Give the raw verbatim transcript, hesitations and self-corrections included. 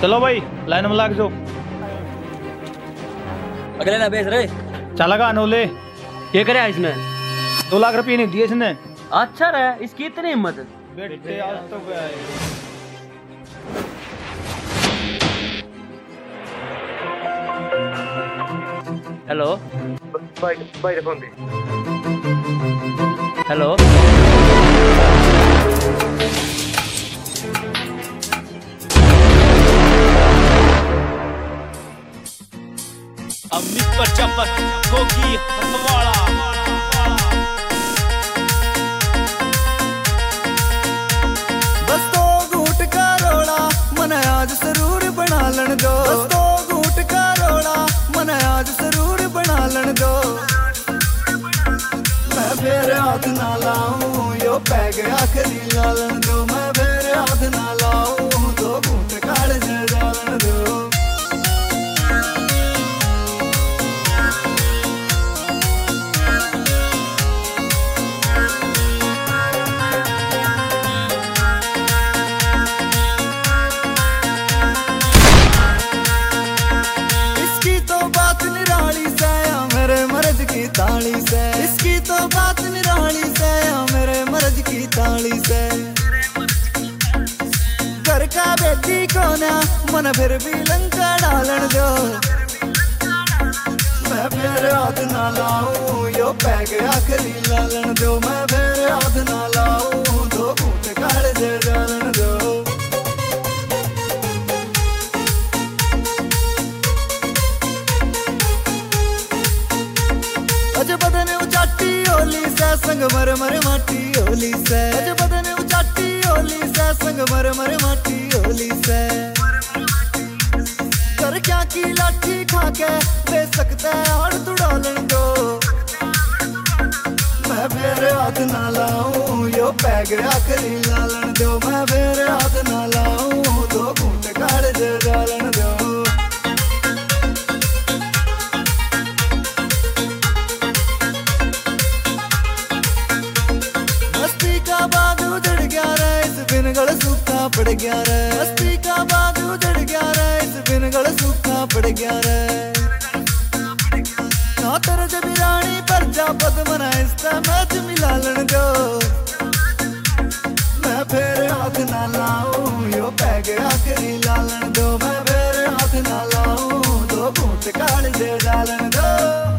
चलो भाई लाइन में लाग जाओ। अगले ना बेच रहे चलेगा अनोले। क्या करे इसने? दो लाख रुपये नहीं दिए इसने। अच्छा रहे, इसकी इतनी हिम्मत। बेटे आज तो गया है। हेलो भाई भाई फोन दे। हेलो अमित प्रजापत गोगी हसवाड़ा। बस तो घूट का रोड़ा मन आज जरूर बना लन दो। बस तो घूट का रोड़ा मन आज जरूर बना लन दो। मैं फिर हाथ ना लाऊं यो पैग आखिरी लालन दो। मैं फिर हाथ ना लाऊं दो घूट काढ़ जालन दो। ताली से इसकी तो बात निराली से मेरे मर्द की ताली से। घर का बेटी को ना मन फिर भी लंका डालन दो। मैं फिर हाथ ना लाऊं यो पैग आखिरी लालन दो। मैं फिर हाथ ना लाऊं दो घूट काढ़ जालन दो। अज बदन उचाटी होली से संग मर मर माटी होली से। अज बदन उचाटी होली से संग मर मर माटी होली से। कर क्या की लाठी खा के ले सकते और तुड़ालन दो। मैं फिर हाथ ना लाऊं यो पैग आखिरी लालन दो। मैं फिर हाथ ना लाऊं दो घूट काढ़ जालन दो। बिनगढ़ सूखा पड़ गया रे। मस्ती का बाग उजड़ गया रे। इस बिनगढ़ सूखा पड़ गया रे। ना तेरे जब रानी पर जा पद मना इसका मैच मिलालन दो। मैं फिर हाथ ना लाऊं यो पैग आखिरी लालन दो। मैं फिर हाथ ना लाऊं दो घूट काढ़ जालन दो।